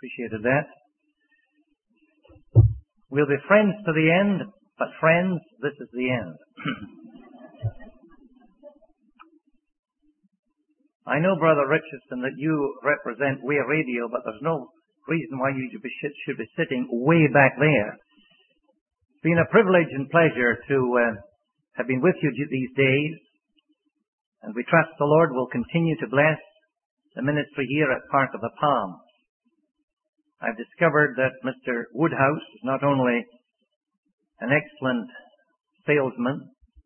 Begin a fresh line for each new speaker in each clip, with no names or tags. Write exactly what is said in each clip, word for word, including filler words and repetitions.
Appreciated that. We'll be friends to the end, but friends, this is the end. I know, Brother Richardson, that you represent Way Radio, but there's no reason why you should be, should be sitting way back there. It's been a privilege and pleasure to uh, have been with you these days, and we trust the Lord will continue to bless the ministry here at Park of the Palms. I've discovered that Mister Woodhouse is not only an excellent salesman,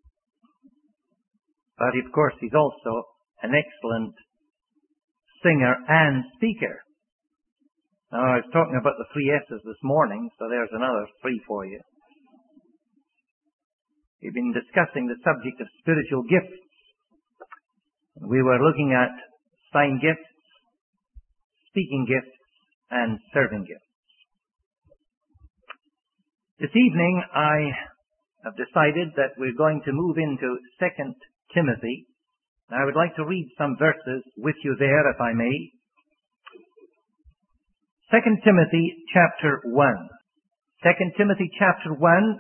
but of course he's also an excellent singer and speaker. Now, I was talking about the three S's this morning, so there's another three for you. We've been discussing the subject of spiritual gifts. We were looking at sign gifts, speaking gifts, and serving gifts. This evening, I have decided that we're going to move into Second Timothy. Now, I would like to read some verses with you there, if I may. Second Timothy chapter one. Second Timothy chapter one,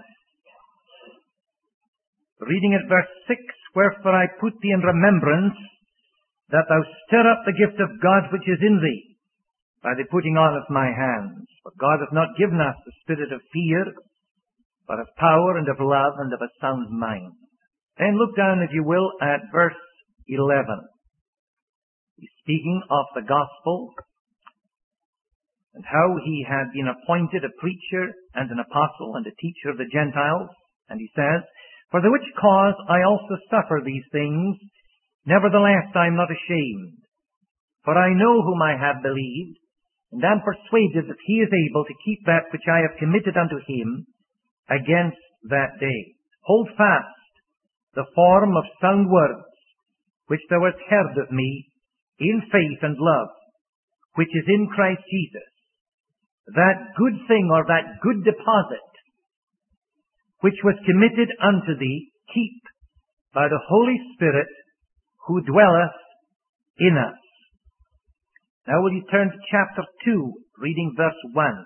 reading at verse six, "Wherefore I put thee in remembrance, that thou stir up the gift of God which is in thee, by the putting on of my hands. For God hath not given us the spirit of fear, but of power and of love and of a sound mind." Then look down, if you will, at verse eleven. He's speaking of the gospel and how he had been appointed a preacher and an apostle and a teacher of the Gentiles. And he says, "For the which cause I also suffer these things, nevertheless I am not ashamed. For I know whom I have believed, and am persuaded that he is able to keep that which I have committed unto him against that day. Hold fast the form of sound words, which thou hast heard of me, in faith and love, which is in Christ Jesus. That good thing, or that good deposit, which was committed unto thee, keep by the Holy Spirit, who dwelleth in us." Now will you turn to chapter two, reading verse one.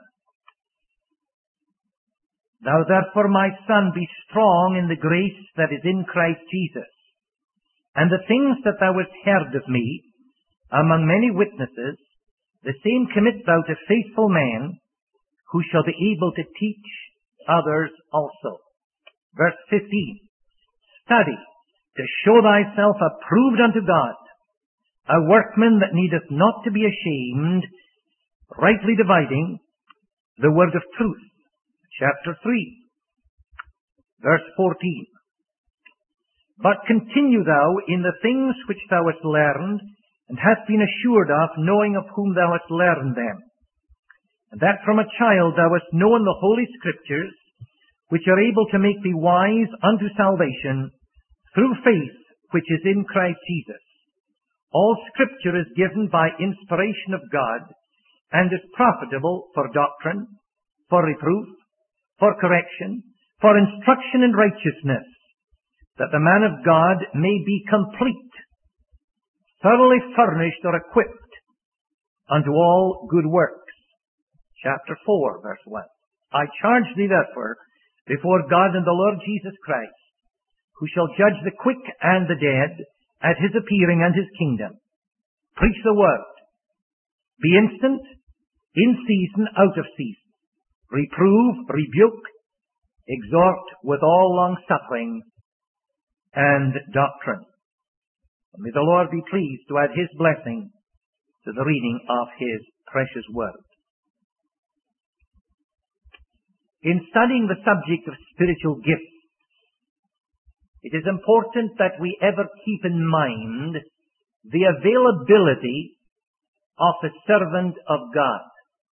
"Thou therefore, my son, be strong in the grace that is in Christ Jesus. And the things that thou hast heard of me among many witnesses, the same commit thou to faithful men, who shall be able to teach others also." Verse fifteen. "Study to show thyself approved unto God, a workman that needeth not to be ashamed, rightly dividing the word of truth." Chapter three, verse fourteen. "But continue thou in the things which thou hast learned, and hast been assured of, knowing of whom thou hast learned them. And that from a child thou hast known the Holy Scriptures, which are able to make thee wise unto salvation, through faith which is in Christ Jesus. All Scripture is given by inspiration of God, and is profitable for doctrine, for reproof, for correction, for instruction in righteousness, that the man of God may be complete, thoroughly furnished or equipped unto all good works." Chapter four, verse one. "I charge thee therefore before God and the Lord Jesus Christ, who shall judge the quick and the dead at his appearing and his kingdom. Preach the word. Be instant, in season, out of season. Reprove, rebuke, exhort with all long-suffering and doctrine." And may the Lord be pleased to add his blessing to the reading of his precious word. In studying the subject of spiritual gifts, it is important that we ever keep in mind the availability of the servant of God.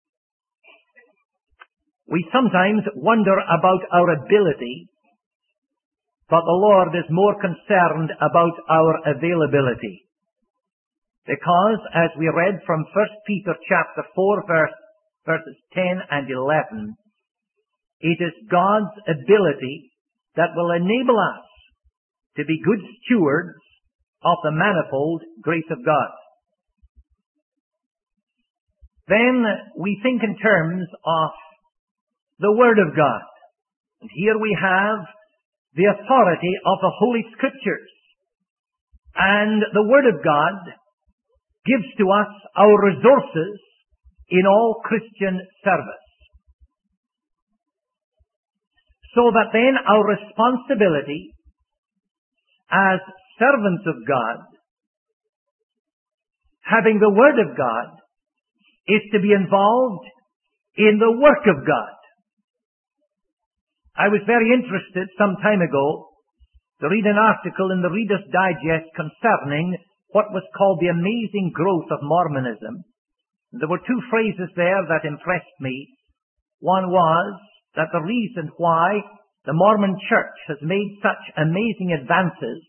We sometimes wonder about our ability, but the Lord is more concerned about our availability. Because, as we read from First Peter chapter four, verse, verses ten and eleven, it is God's ability that will enable us to be good stewards of the manifold grace of God. then we think in terms of the Word of God. And here we have the authority of the Holy Scriptures. And the Word of God gives to us our resources in all Christian service. So that then our responsibility as servants of God, having the Word of God, is to be involved in the work of God. I was very interested some time ago to read an article in the Reader's Digest concerning what was called the amazing growth of Mormonism. There were two phrases there that impressed me. One was that the reason why the Mormon Church has made such amazing advances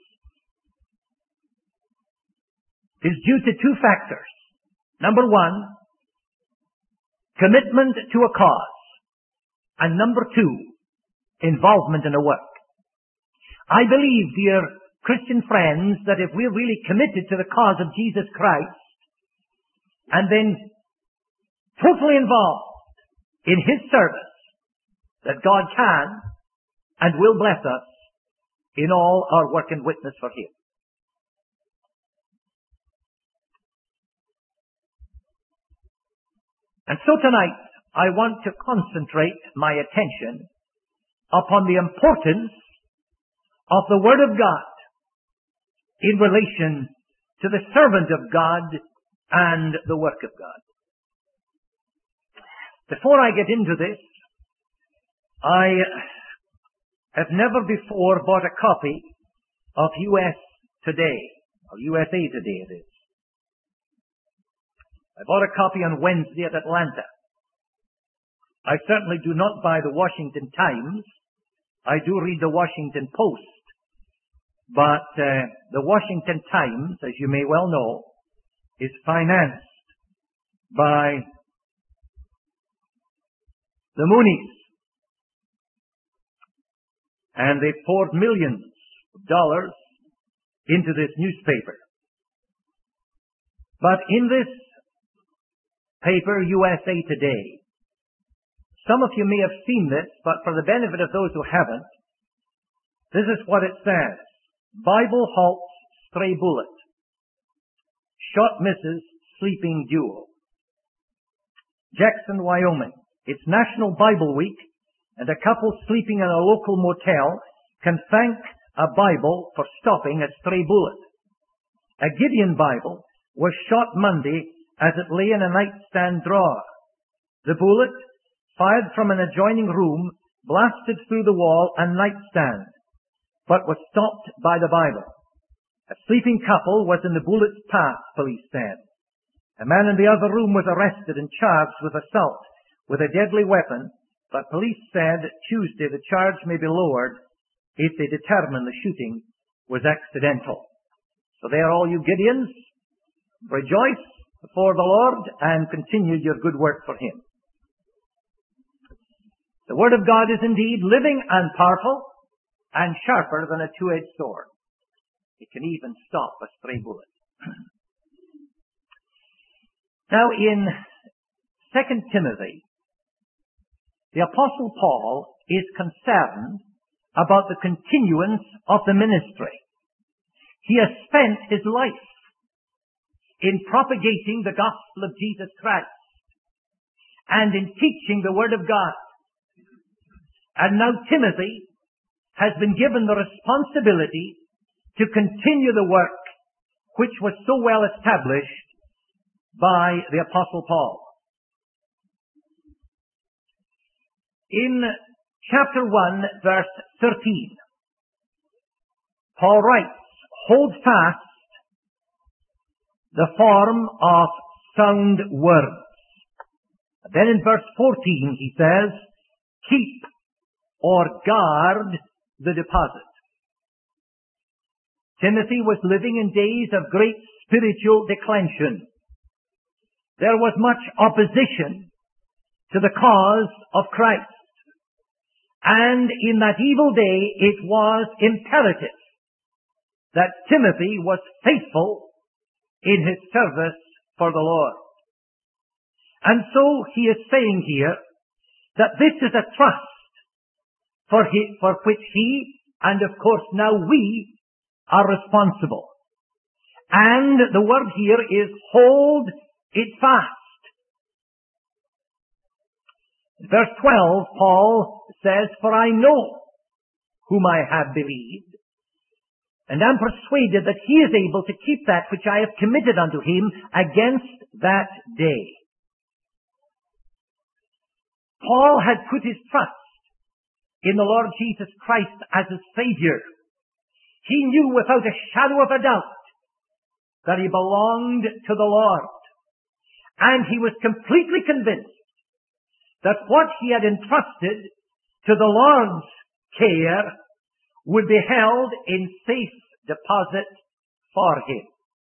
is due to two factors. Number one, commitment to a cause. And number two, involvement in a work. I believe, dear Christian friends, that if we're really committed to the cause of Jesus Christ and then totally involved in His service, that God can and will bless us in all our work and witness for Him. And so tonight, I want to concentrate my attention upon the importance of the Word of God in relation to the servant of God and the work of God. Before I get into this, I have never before bought a copy of U S Today, or U S A Today it is. I bought a copy on Wednesday at Atlanta. I certainly do not buy the Washington Times. I do read the Washington Post. But uh, the Washington Times, as you may well know, is financed by the Moonies. And they've poured millions of dollars into this newspaper. But in this paper, U S A Today, some of you may have seen this, but for the benefit of those who haven't, this is what it says. Bible halts stray bullet. Shot misses sleeping duo. Jackson, Wyoming. It's National Bible Week, and a couple sleeping in a local motel can thank a Bible for stopping a stray bullet. A Gideon Bible was shot Monday as it lay in a nightstand drawer. The bullet, fired from an adjoining room, blasted through the wall and nightstand, but was stopped by the Bible. A sleeping couple was in the bullet's path, police said. A man in the other room was arrested and charged with assault with a deadly weapon, but police said Tuesday the charge may be lowered if they determine the shooting was accidental. So there, all you Gideons, rejoice before the Lord and continue your good work for Him. The Word of God is indeed living and powerful and sharper than a two-edged sword. It can even stop a stray bullet. Now in Second Timothy, the Apostle Paul is concerned about the continuance of the ministry. He has spent his life in propagating the gospel of Jesus Christ and in teaching the Word of God. And now Timothy has been given the responsibility to continue the work which was so well established by the Apostle Paul. In chapter one, verse thirteen, Paul writes, "Hold fast the form of sound words." Then in verse fourteen he says, "Keep or guard the deposit." Timothy was living in days of great spiritual declension. There was much opposition to the cause of Christ. And in that evil day, it was imperative that Timothy was faithful in his service for the Lord. And so he is saying here that this is a trust for, he, for which he, and of course now we, are responsible. And the word here is hold it fast. In verse twelve, Paul says, "For I know whom I have believed, and am persuaded that he is able to keep that which I have committed unto him against that day." Paul had put his trust in the Lord Jesus Christ as his Savior. He knew without a shadow of a doubt that he belonged to the Lord. And he was completely convinced that what he had entrusted to the Lord's care would be held in safe deposit for him.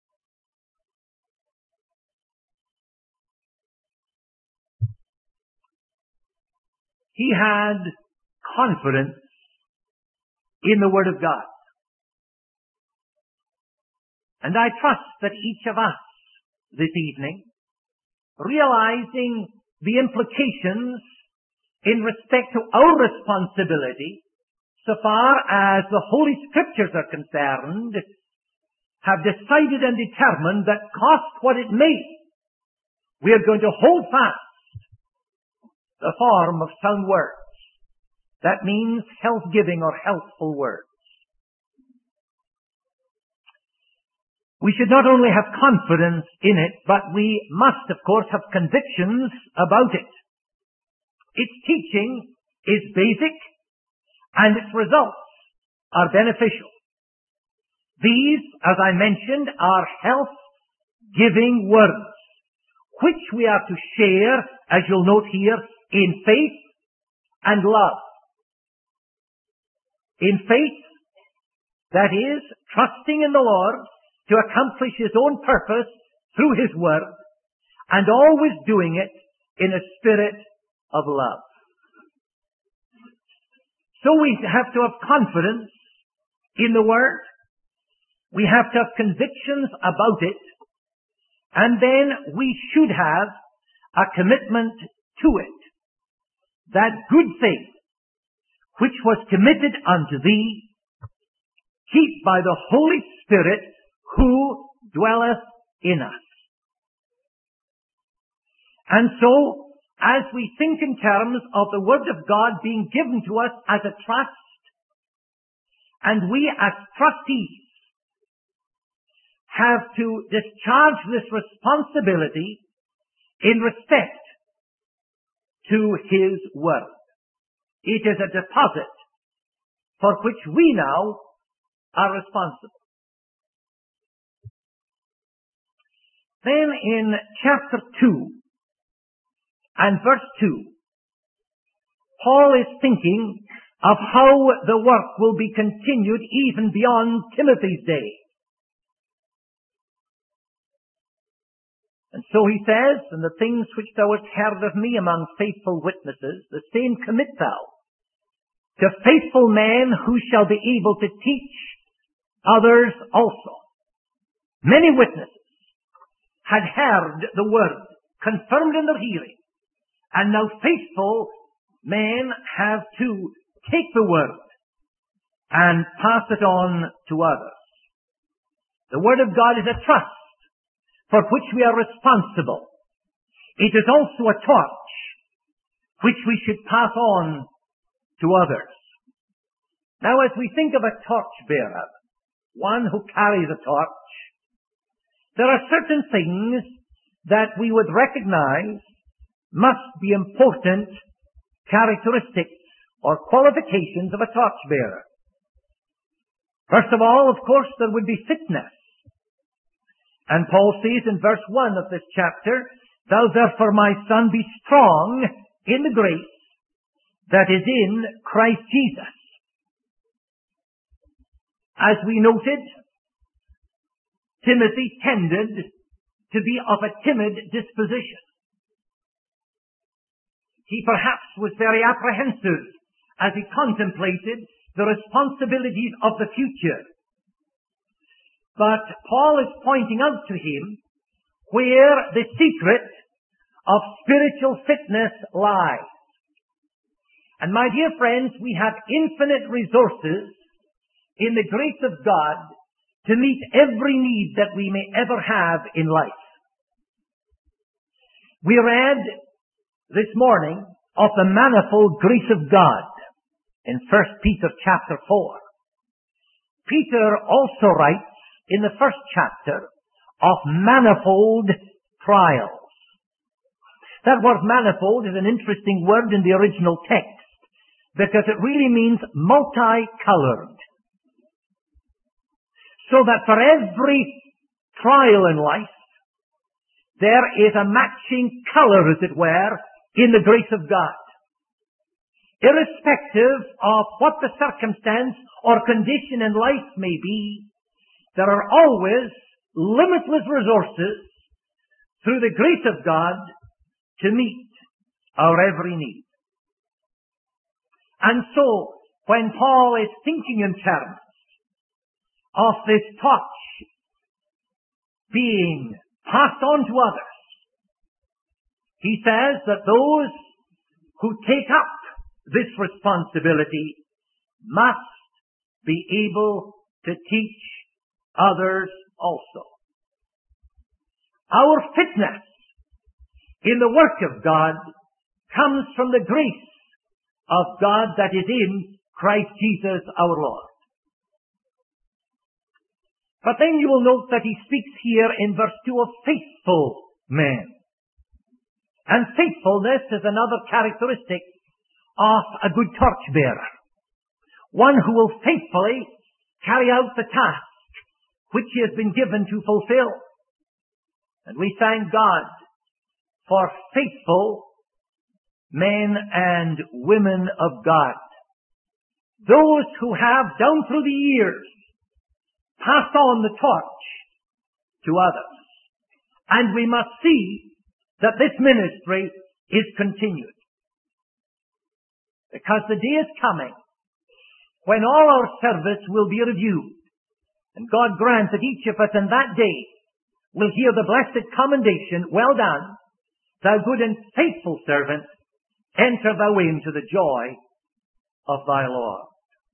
He had confidence in the Word of God. And I trust that each of us this evening, realizing the implications in respect to our responsibility, so far as the Holy Scriptures are concerned, have decided and determined that cost what it may, we are going to hold fast the form of sound words. That means health-giving or healthful words. We should not only have confidence in it, but we must, of course, have convictions about it. Its teaching is basic, and its results are beneficial. These, as I mentioned, are health-giving words, which we are to share, as you'll note here, in faith and love. In faith, that is, trusting in the Lord to accomplish His own purpose through His Word, and always doing it in a spirit of love. So we have to have confidence in the Word. We have to have convictions about it. And then we should have a commitment to it. That good faith, which was committed unto thee, keep by the Holy Spirit who dwelleth in us. And so, as we think in terms of the Word of God being given to us as a trust, and we as trustees have to discharge this responsibility in respect to His Word. It is a deposit for which we now are responsible. Then in chapter two and verse two, Paul is thinking of how the work will be continued even beyond Timothy's day. And so he says, "And the things which thou hast heard of me among faithful witnesses, the same commit thou to faithful men who shall be able to teach others also." Many witnesses had heard the word, confirmed in their hearing, and now faithful men have to take the word and pass it on to others. The Word of God is a trust for which we are responsible. It is also a torch which we should pass on to others. Now, as we think of a torch-bearer, one who carries a torch, there are certain things that we would recognize must be important characteristics or qualifications of a torch-bearer. First of all, of course, there would be fitness. And Paul says in verse one of this chapter, "Thou therefore, my son, be strong in the grace that is in Christ Jesus." As we noted, Timothy tended to be of a timid disposition. He perhaps was very apprehensive as he contemplated the responsibilities of the future. But Paul is pointing out to him where the secret of spiritual fitness lies. And my dear friends, we have infinite resources in the grace of God to meet every need that we may ever have in life. We read this morning of the manifold grace of God in First Peter chapter four. Peter also writes in the first chapter of manifold trials. That word manifold is an interesting word in the original text because it really means multicolored. So that for every trial in life, there is a matching color, as it were, in the grace of God. Irrespective of what the circumstance or condition in life may be, there are always limitless resources through the grace of God to meet our every need. And so, when Paul is thinking in terms of this touch being passed on to others, he says that those who take up this responsibility must be able to teach others also. Our fitness in the work of God comes from the grace of God that is in Christ Jesus our Lord. But then you will note that he speaks here in verse two of faithful men. And faithfulness is another characteristic of a good torchbearer. One who will faithfully carry out the task which he has been given to fulfill. And we thank God for faithful men and women of God. Those who have, down through the years, passed on the torch to others. And we must see that this ministry is continued. Because the day is coming when all our service will be reviewed. And God grant that each of us in that day will hear the blessed commendation, well done, thou good and faithful servant, enter thou into the joy of thy Lord.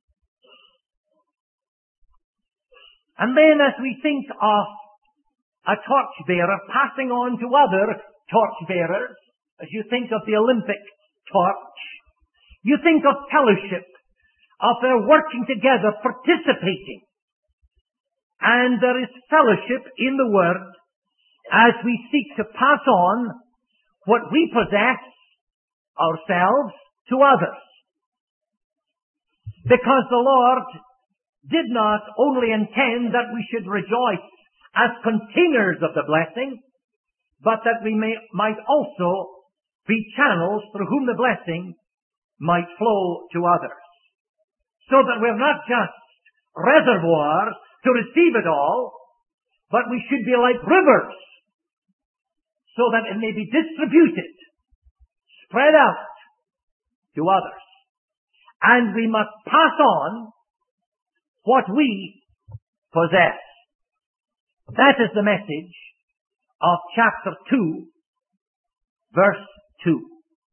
And then as we think of a torchbearer passing on to other torchbearers, as you think of the Olympic torch, you think of fellowship, of their working together, participating. And there is fellowship in the Word as we seek to pass on what we possess ourselves to others. Because the Lord did not only intend that we should rejoice as containers of the blessing, but that we may, might also be channels through whom the blessing might flow to others. So that we're not just reservoirs to receive it all, but we should be like rivers, so that it may be distributed, spread out to others. And we must pass on what we possess. That is the message of chapter two, verse two.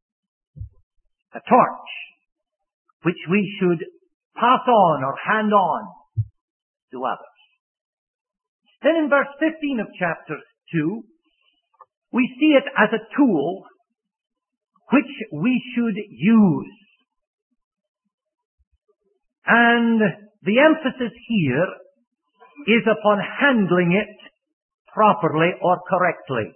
A torch which we should pass on or hand on to others. Then in verse fifteen of chapter two, we see it as a tool which we should use. And the emphasis here is upon handling it properly or correctly.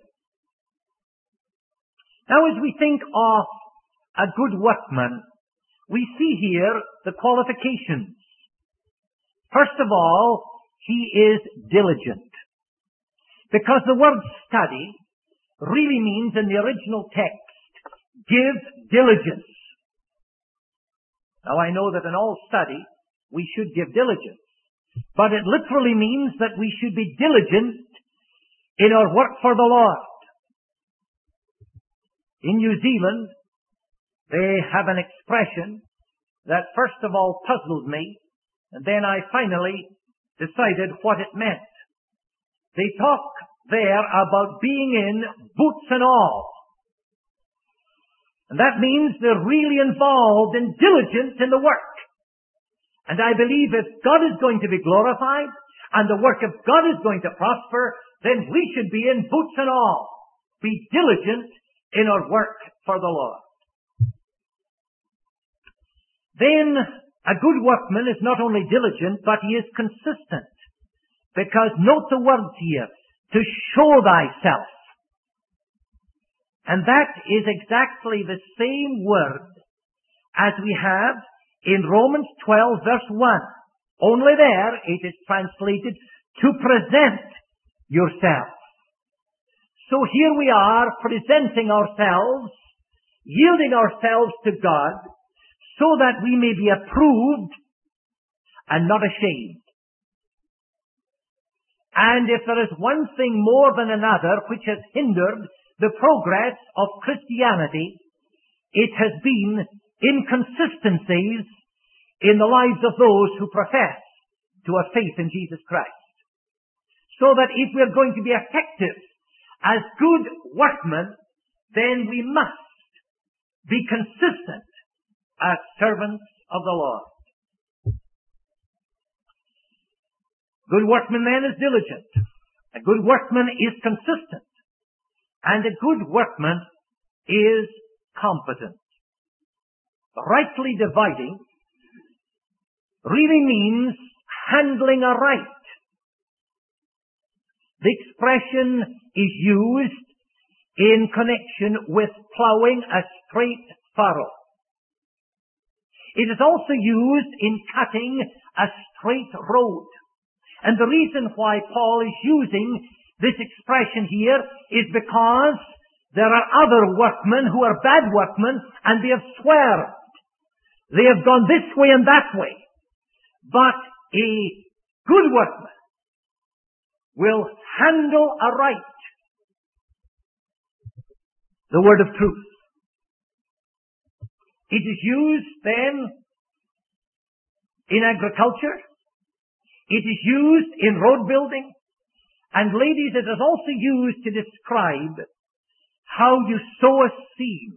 Now as we think of a good workman, we see here the qualifications. First of all, he is diligent. Because the word study really means in the original text, give diligence. Now I know that in all study, we should give diligence. But it literally means that we should be diligent in our work for the Lord. In New Zealand, they have an expression that first of all puzzled me, and then I finally decided what it meant. They talk there about being in boots and all. And that means they're really involved and diligent in the work. And I believe if God is going to be glorified and the work of God is going to prosper, then we should be in boots and all. Be diligent in our work for the Lord. Then a good workman is not only diligent, but he is consistent. Because note the words here, to show thyself. And that is exactly the same word as we have in Romans twelve verse one. Only there it is translated to present yourself. So here we are presenting ourselves, yielding ourselves to God, so that we may be approved and not ashamed. And if there is one thing more than another which has hindered the progress of Christianity, it has been inconsistencies in the lives of those who profess to have faith in Jesus Christ. So that if we're going to be effective as good workmen, then we must be consistent as servants of the Lord. Good workman then is diligent. A good workman is consistent. And a good workman is competent. Rightly dividing really means handling aright. The expression is used in connection with plowing a straight furrow. It is also used in cutting a straight road. And the reason why Paul is using this expression here is because there are other workmen who are bad workmen and they have swerved. They have gone this way and that way. But a good workman will handle aright the word of truth. It is used then in agriculture. It is used in road building. And ladies, it is also used to describe how you sow a seam.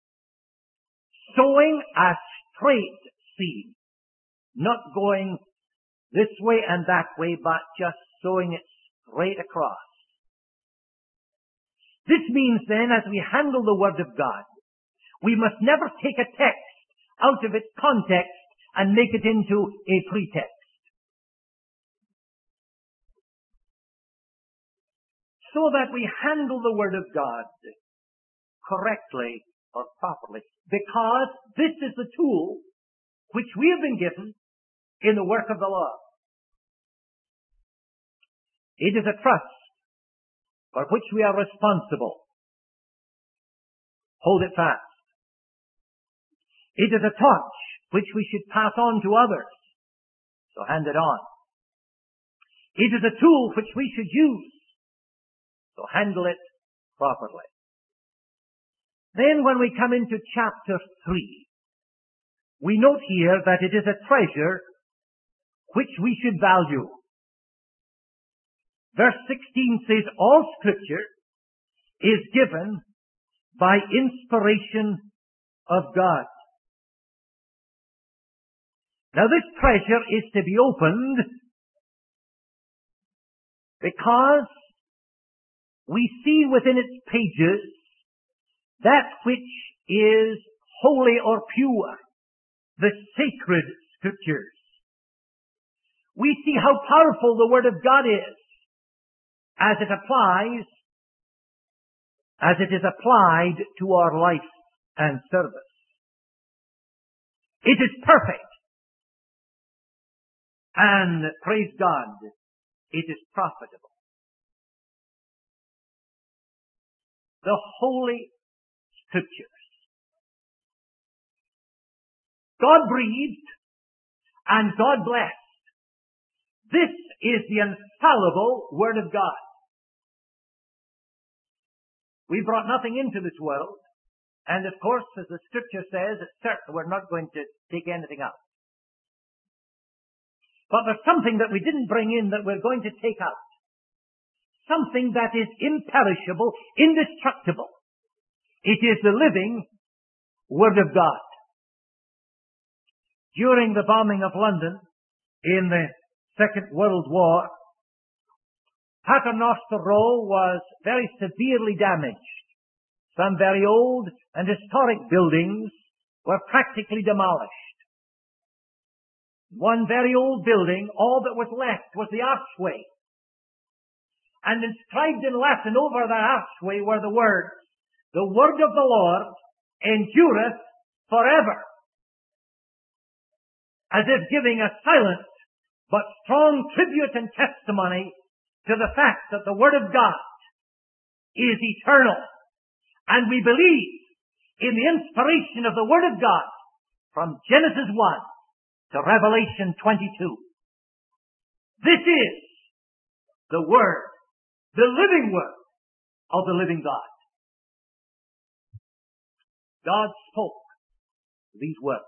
Sowing a straight seam. Not going this way and that way, but just sowing it straight across. This means then, as we handle the Word of God, we must never take a text out of its context and make it into a pretext. So that we handle the Word of God correctly or properly. Because this is the tool which we have been given in the work of the Lord. It is a trust for which we are responsible. Hold it fast. It is a touch which we should pass on to others. So hand it on. It is a tool which we should use. So handle it properly. Then when we come into chapter three, we note here that it is a treasure which we should value. Verse sixteen says, all Scripture is given by inspiration of God. Now this treasure is to be opened because we see within its pages that which is holy or pure, the sacred Scriptures. We see how powerful the Word of God is as it applies, as it is applied to our life and service. It is perfect. And praise God, it is profitable. The Holy Scriptures. God breathed and God blessed. This is the infallible Word of God. We brought nothing into this world, and of course, as the Scripture says, it's certain we're not going to take anything out. But there's something that we didn't bring in that we're going to take out. Something that is imperishable, indestructible. It is the living Word of God. During the bombing of London in the Second World War, Paternoster Row was very severely damaged. Some very old and historic buildings were practically demolished. One very old building, all that was left was the archway. And inscribed in Latin over that archway were the words, "The word of the Lord endureth forever." As if giving a silent but strong tribute and testimony to the fact that the Word of God is eternal. And we believe in the inspiration of the Word of God from Genesis one to Revelation twenty-two. This is the Word, the living Word of the living God. God spoke these words.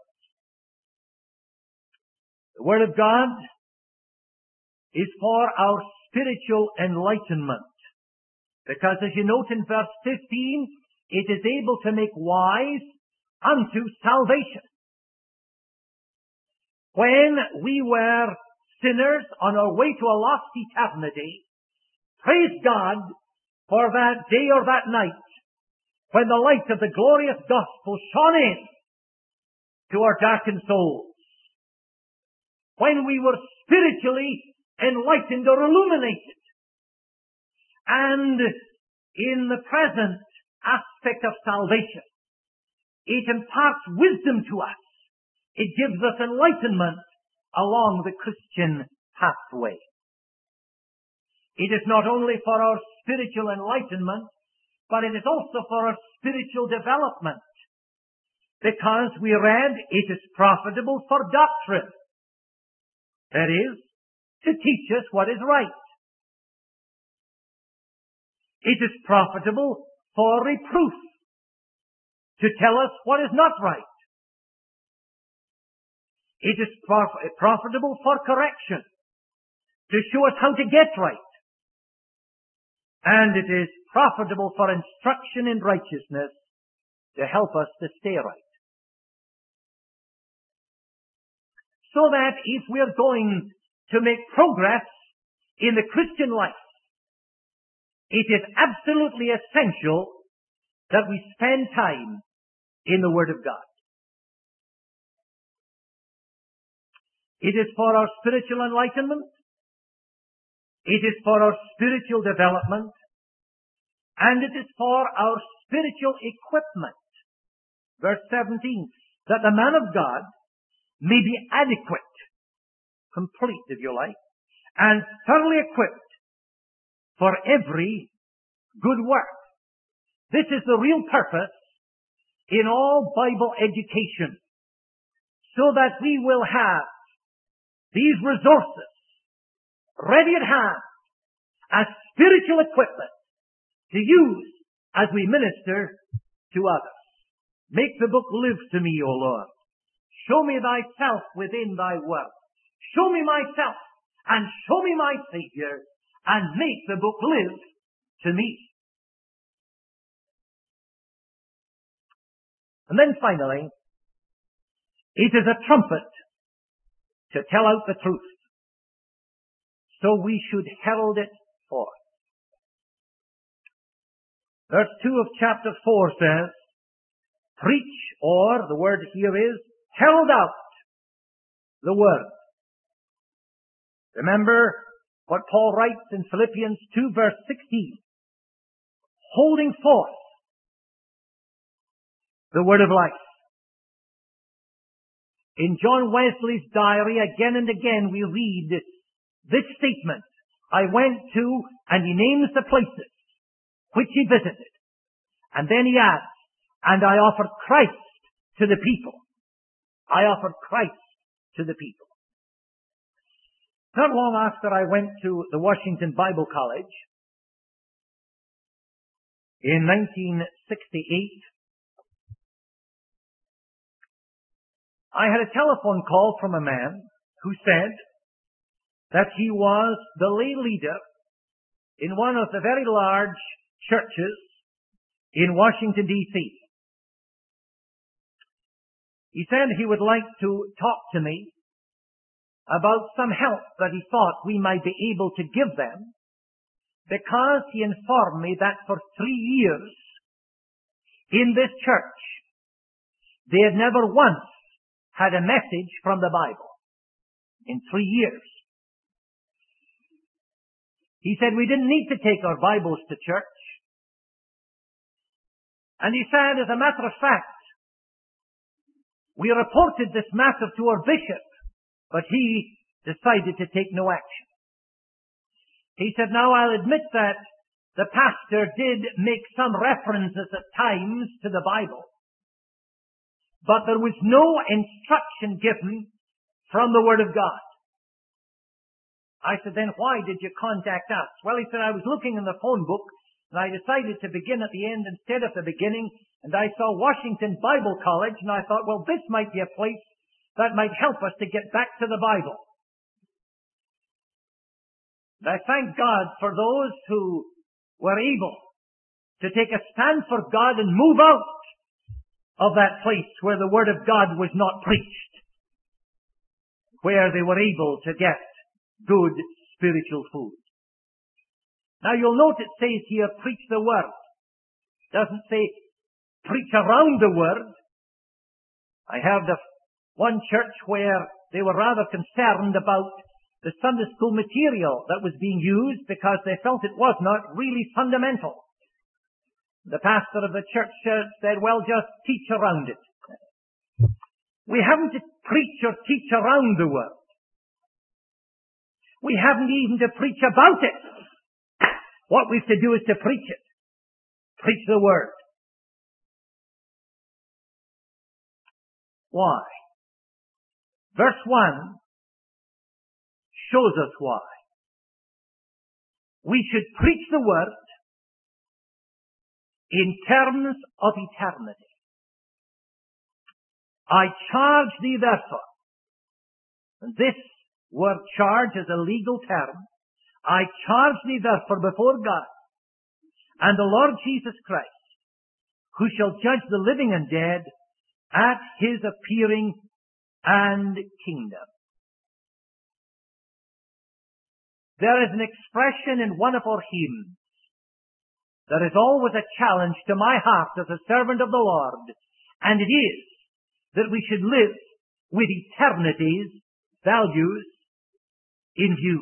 The Word of God is for our spiritual enlightenment. Because as you note in verse fifteen, it is able to make wise unto salvation. When we were sinners on our way to a lost eternity, praise God for that day or that night when the light of the glorious gospel shone in to our darkened souls. When we were spiritually enlightened or illuminated. And in the present aspect of salvation, it imparts wisdom to us. It gives us enlightenment along the Christian pathway. It is not only for our spiritual enlightenment, but it is also for our spiritual development. Because we read, it is profitable for doctrine. That is, to teach us what is right. It is profitable for reproof, to tell us what is not right. It is prof- profitable for correction, to show us how to get right. And it is profitable for instruction in righteousness, to help us to stay right. So that if we are going to make progress in the Christian life, it is absolutely essential that we spend time in the Word of God. It is for our spiritual enlightenment. It is for our spiritual development. And it is for our spiritual equipment. Verse seventeen, that the man of God may be adequate, complete if you like, and thoroughly equipped for every good work. This is the real purpose in all Bible education, so that we will have these resources ready at hand as spiritual equipment to use as we minister to others. Make the book live to me, O Lord. Show me thyself within thy word. Show me myself and show me my Savior and make the book live to me. And then finally, it is a trumpet to tell out the truth. So we should herald it forth. Verse two of chapter four says, preach, or the word here is, herald out the word. Remember what Paul writes in Philippians two verse sixteen. Holding forth the word of life. In John Wesley's diary, again and again we read this statement. I went to, and he names the places which he visited. And then he adds, and I offered Christ to the people. I offered Christ to the people. Not long after I went to the Washington Bible College, in nineteen sixty-eight, I had a telephone call from a man who said that he was the lay leader in one of the very large churches in Washington, D C He said he would like to talk to me about some help that he thought we might be able to give them, because he informed me that for three years in this church they had never once had a message from the Bible. In three years. He said we didn't need to take our Bibles to church. And he said, as a matter of fact, we reported this matter to our bishop, but he decided to take no action. He said, now I'll admit that the pastor did make some references at times to the Bible, but there was no instruction given from the Word of God. I said, then why did you contact us? Well, he said, I was looking in the phone book, and I decided to begin at the end instead of the beginning, and I saw Washington Bible College, and I thought, well, this might be a place that might help us to get back to the Bible. And I thank God for those who were able to take a stand for God and move out of that place where the Word of God was not preached, where they were able to get good spiritual food. Now you'll note it says here, preach the Word. It doesn't say preach around the Word. I heard of one church where they were rather concerned about the Sunday school material that was being used because they felt it was not really fundamental. The pastor of the church said, well, just teach around it. We haven't to preach or teach around the Word. We haven't even to preach about it. What we've to do is to preach it. Preach the Word. Why? Verse one shows us why. We should preach the Word in terms of eternity. I charge thee therefore, and this word charge is a legal term, I charge thee therefore before God and the Lord Jesus Christ, who shall judge the living and dead at his appearing and kingdom. There is an expression in one of our hymns that is always a challenge to my heart as a servant of the Lord, and it is that we should live with eternity's values in view.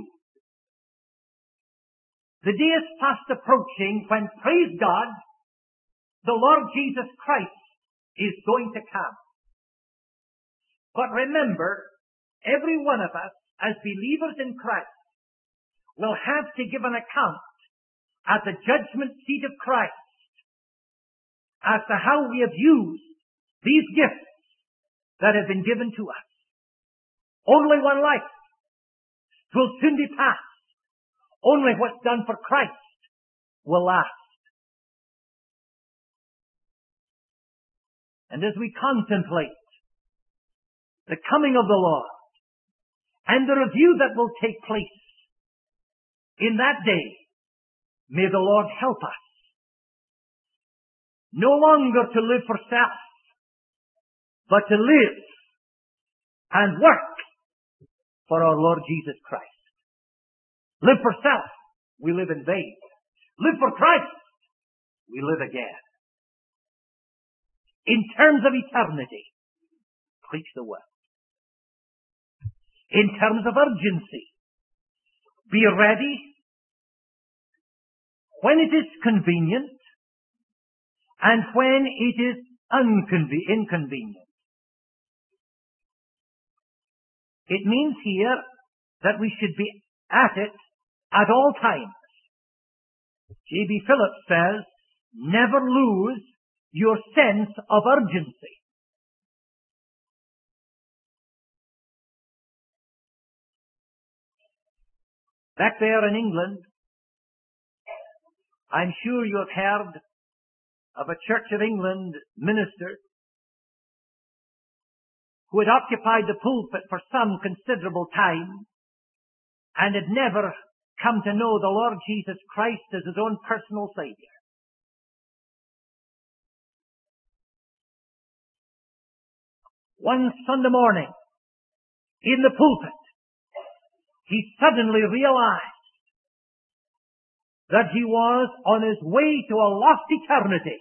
The day is fast approaching when, praise God, the Lord Jesus Christ is going to come. But remember, every one of us, as believers in Christ, will have to give an account at the judgment seat of Christ as to how we have used these gifts that have been given to us. Only one life. 'Twill soon be past. Only what's done for Christ will last. And as we contemplate the coming of the Lord and the review that will take place in that day, may the Lord help us no longer to live for self, but to live and work for our Lord Jesus Christ. Live for self, we live in vain. Live for Christ, we live again. In terms of eternity, preach the Word. In terms of urgency, be ready when it is convenient and when it is unconve- inconvenient. It means here that we should be at it at all times. J B Phillips says, never lose your sense of urgency. Back there in England, I'm sure you have heard of a Church of England minister who had occupied the pulpit for some considerable time and had never come to know the Lord Jesus Christ as his own personal Savior. one Sunday morning in the pulpit, he suddenly realized that he was on his way to a lost eternity.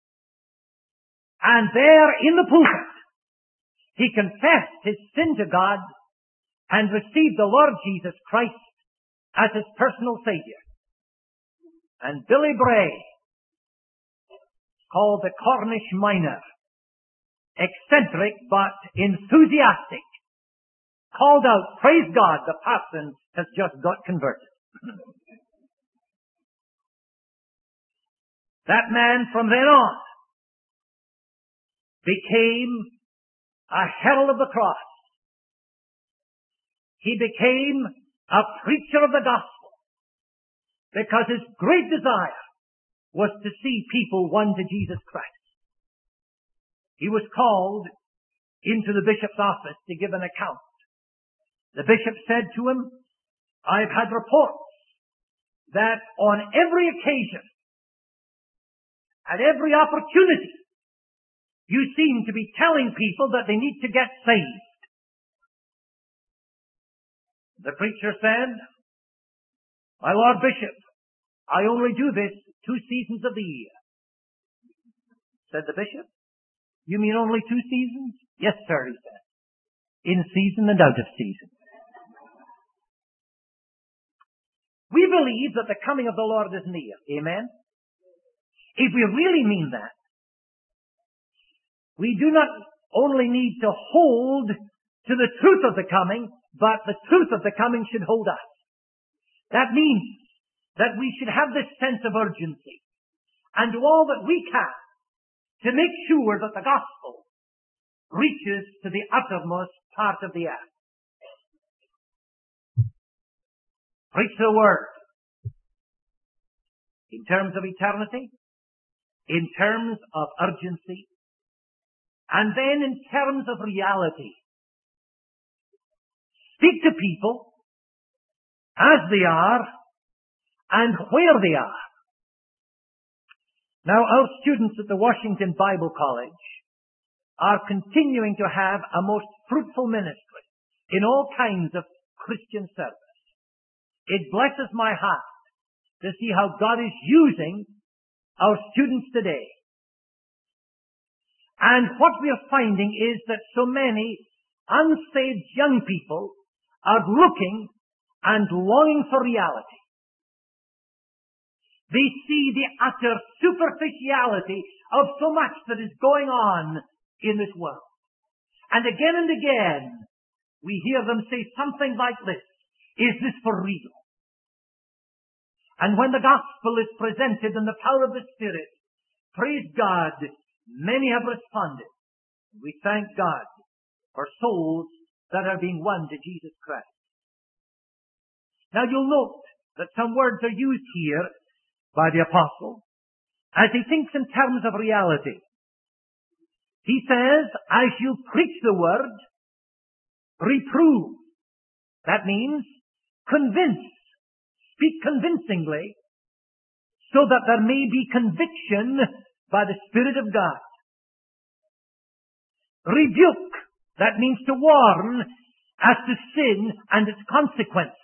And there in the pulpit, he confessed his sin to God and received the Lord Jesus Christ as his personal Savior. And Billy Bray, called the Cornish miner, eccentric but enthusiastic, called out, "Praise God, the parson has just got converted." That man from then on became a herald of the cross. He became a preacher of the gospel because his great desire was to see people won to Jesus Christ. He was called into the bishop's office to give an account. The bishop said to him, "I've had reports that on every occasion, at every opportunity, you seem to be telling people that they need to get saved." The preacher said, "My Lord Bishop, I only do this two seasons of the year." Said the bishop, "You mean only two seasons?" "Yes, sir," he said. "In season and out of season." We believe that the coming of the Lord is near. Amen? If we really mean that, we do not only need to hold to the truth of the coming, but the truth of the coming should hold us. That means that we should have this sense of urgency and do all that we can to make sure that the gospel reaches to the uttermost part of the earth. Preach the word in terms of eternity, in terms of urgency, and then in terms of reality. Speak to people as they are and where they are. Now, our students at the Washington Bible College are continuing to have a most fruitful ministry in all kinds of Christian service. It blesses my heart to see how God is using our students today. And what we are finding is that so many unsaved young people are looking and longing for reality. They see the utter superficiality of so much that is going on in this world. And again and again, we hear them say something like this: "Is this for real?" And when the gospel is presented in the power of the Spirit, praise God, many have responded. We thank God for souls that are being won to Jesus Christ. Now you'll note that some words are used here by the apostle as he thinks in terms of reality. He says, "As you preach the word, reprove." That means convince. Speak convincingly so that there may be conviction by the Spirit of God. Rebuke. That means to warn as to sin and its consequences.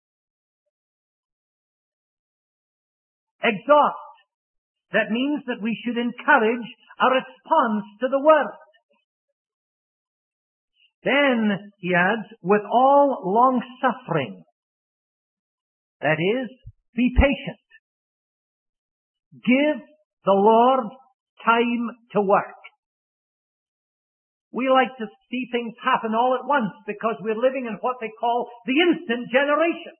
Exhort. That means that we should encourage a response to the word. Then, he adds, with all long-suffering. That is, be patient. Give the Lord time to work. We like to see things happen all at once because we're living in what they call the instant generation.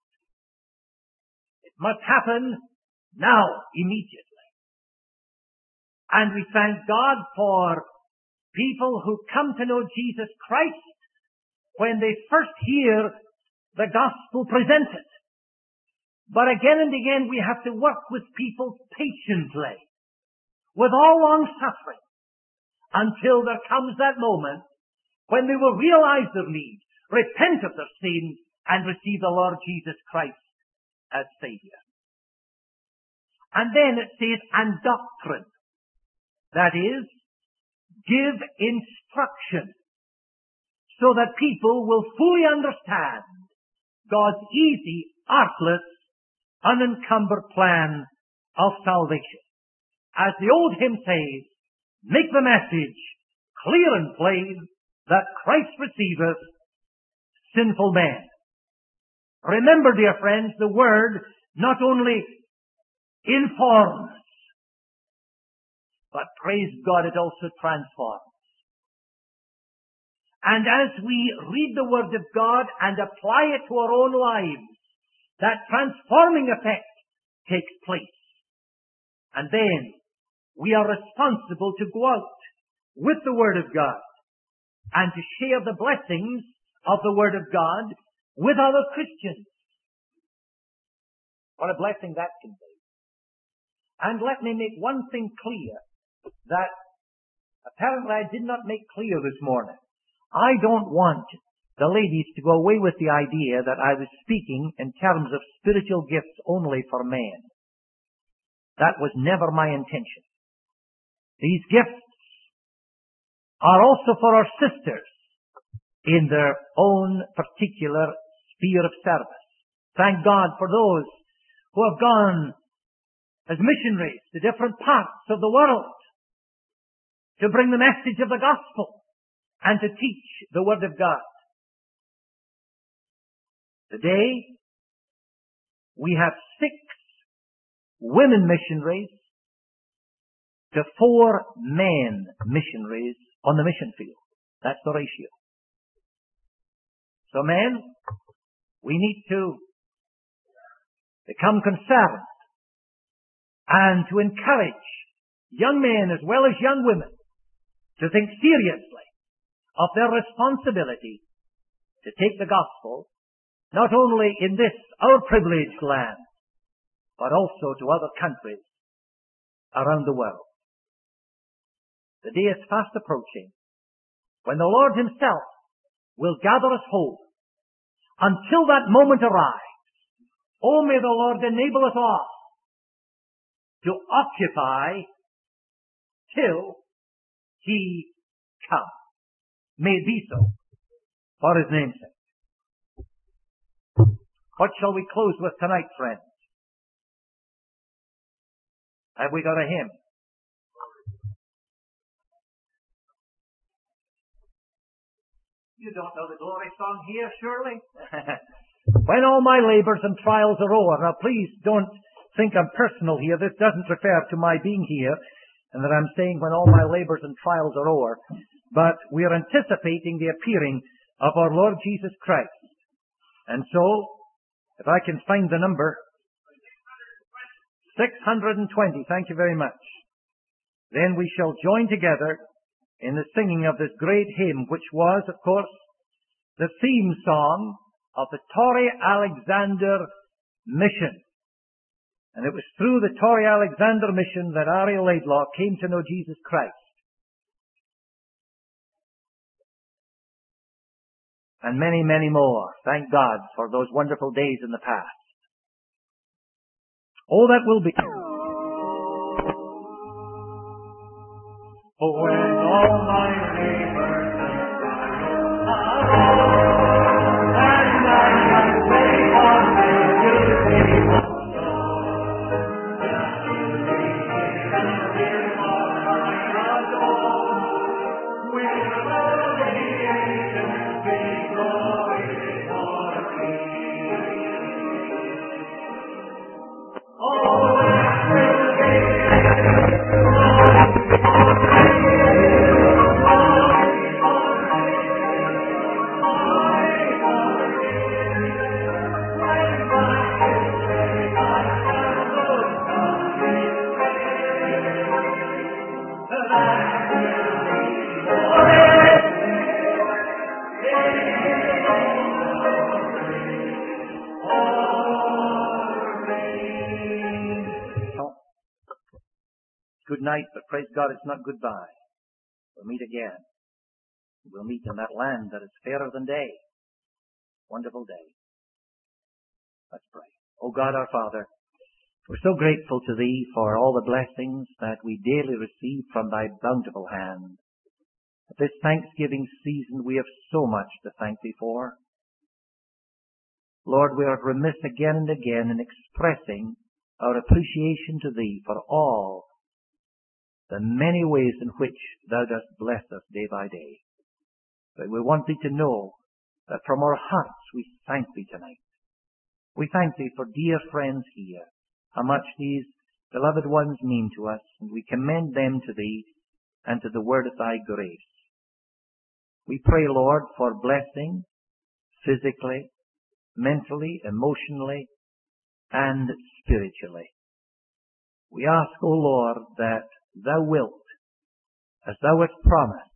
It must happen now, immediately. And we thank God for people who come to know Jesus Christ when they first hear the gospel presented. But again and again we have to work with people patiently, with all long suffering, until there comes that moment when they will realize their need, repent of their sin, and receive the Lord Jesus Christ as Savior. And then it says, and doctrine. That is, give instruction so that people will fully understand God's easy, artless, unencumbered plan of salvation. As the old hymn says, make the message clear and plain that Christ receiveth sinful men. Remember, dear friends, the Word not only informs, but praise God, it also transforms. And as we read the Word of God and apply it to our own lives, that transforming effect takes place. And then we are responsible to go out with the Word of God and to share the blessings of the Word of God with other Christians. What a blessing that can be. And let me make one thing clear that apparently I did not make clear this morning. I don't want the ladies to go away with the idea that I was speaking in terms of spiritual gifts only for men. That was never my intention. These gifts are also for our sisters in their own particular sphere of service. Thank God for those who have gone as missionaries to different parts of the world to bring the message of the gospel and to teach the Word of God. Today, we have six women missionaries to four men missionaries on the mission field. That's the ratio. So men, we need to become concerned and to encourage young men as well as young women to think seriously of their responsibility to take the gospel not only in this, our privileged land, but also to other countries around the world. The day is fast approaching when the Lord Himself will gather us home. Until that moment arrives, oh, may the Lord enable us all to occupy till He comes. May it be so, for His name's sake. What shall we close with tonight, friends? Have we got a hymn? You don't know the glory song here, surely? When all my labors and trials are over. Now please don't think I'm personal here. This doesn't refer to my being here, and that I'm saying when all my labors and trials are over. But we are anticipating the appearing of our Lord Jesus Christ. And so, if I can find the number, six hundred twenty, thank you very much. Then we shall join together in the singing of this great hymn, which was, of course, the theme song of the Torrey Alexander Mission. And it was through the Torrey Alexander Mission that Ariel Laidlaw came to know Jesus Christ. And many, many more. Thank God for those wonderful days in the past. Oh, that will be. Oh, when all my labors and trials are over, and I can say, what will you say, oh Lord? Just to be here and hear what I adore. With all the angels be glory for me. Oh, it will be good night, but praise God, it's not goodbye. We'll meet again. We'll meet in that land that is fairer than day. Wonderful day. Let's pray. Oh God, our Father, we're so grateful to Thee for all the blessings that we daily receive from Thy bountiful hand. At this Thanksgiving season, we have so much to thank Thee for. Lord, we are remiss again and again in expressing our appreciation to Thee for all the many ways in which Thou dost bless us day by day. But we want Thee to know that from our hearts we thank Thee tonight. We thank Thee for dear friends here, how much these beloved ones mean to us, and we commend them to Thee and to the word of Thy grace. We pray, Lord, for blessing physically, mentally, emotionally, and spiritually. We ask, O Lord, that Thou wilt, as Thou hast promised,